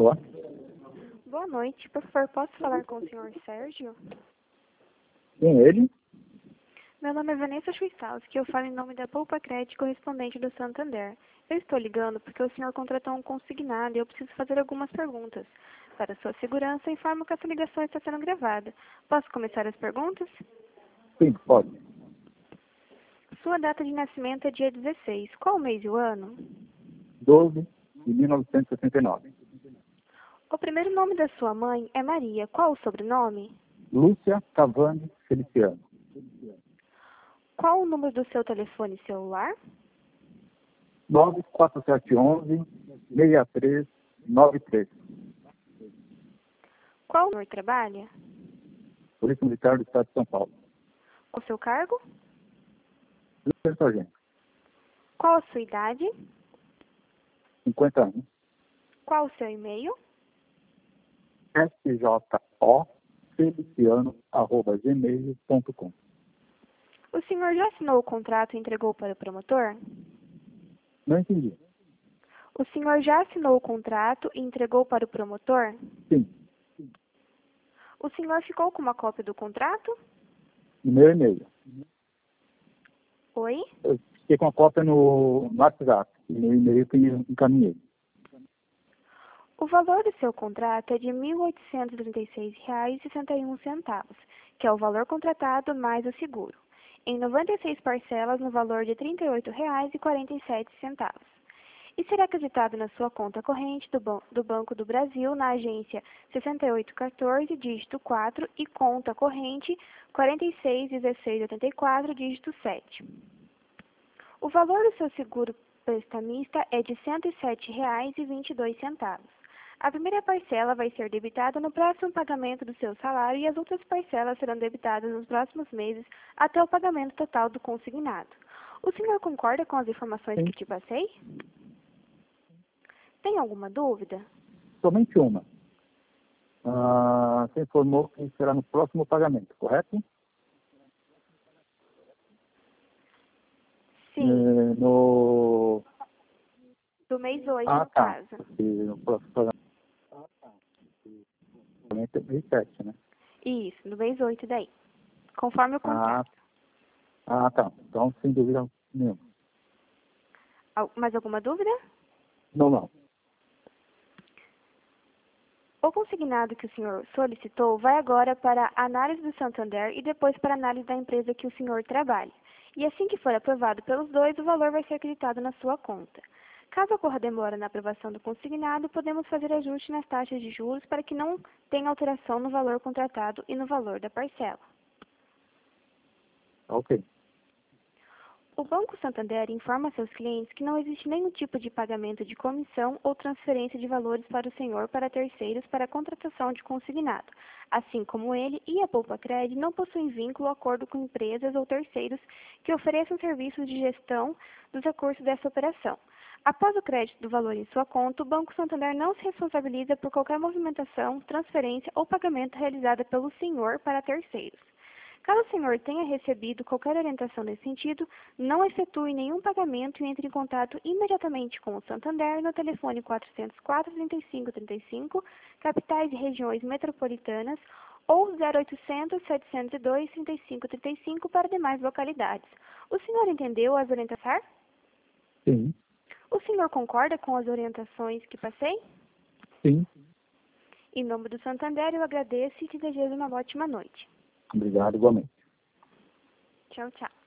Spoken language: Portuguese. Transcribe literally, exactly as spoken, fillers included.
Alô? Boa noite. Por favor, posso falar com o senhor Sérgio? Quem é ele? Meu nome é Vanessa Schwissalski, eu falo em nome da Poupa Crédito correspondente do Santander. Eu estou ligando porque o senhor contratou um consignado e eu preciso fazer algumas perguntas. Para sua segurança, informo que essa ligação está sendo gravada. Posso começar as perguntas? Sim, pode. Sua data de nascimento é dia dezesseis. Qual o mês e o ano? doze de mil novecentos e sessenta e nove. O primeiro nome da sua mãe é Maria. Qual o sobrenome? Lúcia Cavani Feliciano. Qual o número do seu telefone celular? nove quatro sete um um, seis três nove três. Qual o senhor trabalha? Polícia Militar do Estado de São Paulo. O seu cargo? Lúcia Sargento. Qual a sua idade? cinquenta anos. Qual o seu e-mail? S J O Feliciano arroba gmail ponto com. O senhor já assinou o contrato e entregou para o promotor? Não entendi. O senhor já assinou o contrato e entregou para o promotor? Sim. O senhor ficou com uma cópia do contrato? No meu e-mail. Oi? Eu fiquei com a cópia no, no WhatsApp. E no e-mail que eu encaminhei. O valor do seu contrato é de mil oitocentos e trinta e seis reais e sessenta e um centavos, que é o valor contratado mais o seguro, em noventa e seis parcelas no valor de trinta e oito reais e quarenta e sete centavos. E será acreditado na sua conta corrente do, ban do Banco do Brasil, na agência sessenta e oito um quatro, dígito quatro, e conta corrente quarenta e seis dezesseis oitenta e quatro, dígito sete. O valor do seu seguro prestamista é de cento e sete reais e vinte e dois centavos. A primeira parcela vai ser debitada no próximo pagamento do seu salário e as outras parcelas serão debitadas nos próximos meses até o pagamento total do consignado. O senhor concorda com as informações Sim. que te passei? Tem alguma dúvida? Somente uma. Ah, você informou que será no próximo pagamento, correto? Sim, Eh, no... do mês oito, Ah, no tá. caso. E no próximo pagamento é mês sete, né? Isso, no mês oito daí, conforme o Ah, contrato. ah, tá. Então, sem dúvida nenhuma. Al- Mais alguma dúvida? Não, não. O consignado que o senhor solicitou vai agora para a análise do Santander e depois para a análise da empresa que o senhor trabalha. E assim que for aprovado pelos dois, o valor vai ser acreditado na sua conta. Caso ocorra demora na aprovação do consignado, podemos fazer ajuste nas taxas de juros para que não tenha alteração no valor contratado e no valor da parcela. Ok. O Banco Santander informa a seus clientes que não existe nenhum tipo de pagamento de comissão ou transferência de valores para o senhor para terceiros para a contratação de consignado, assim como ele e a Poupa Crédito não possuem vínculo ou acordo com empresas ou terceiros que ofereçam serviços de gestão dos recursos dessa operação. Após o crédito do valor em sua conta, o Banco Santander não se responsabiliza por qualquer movimentação, transferência ou pagamento realizada pelo senhor para terceiros. Caso o senhor tenha recebido qualquer orientação nesse sentido, não efetue nenhum pagamento e entre em contato imediatamente com o Santander no telefone quatro zero quatro, trinta e cinco trinta e cinco, capitais e regiões metropolitanas, ou zero oitocentos, setecentos e dois, trinta e cinco trinta e cinco para demais localidades. O senhor entendeu as orientações? Sim. O senhor concorda com as orientações que passei? Sim. Em nome do Santander, eu agradeço e te desejo uma ótima noite. Obrigado, igualmente. Tchau, tchau.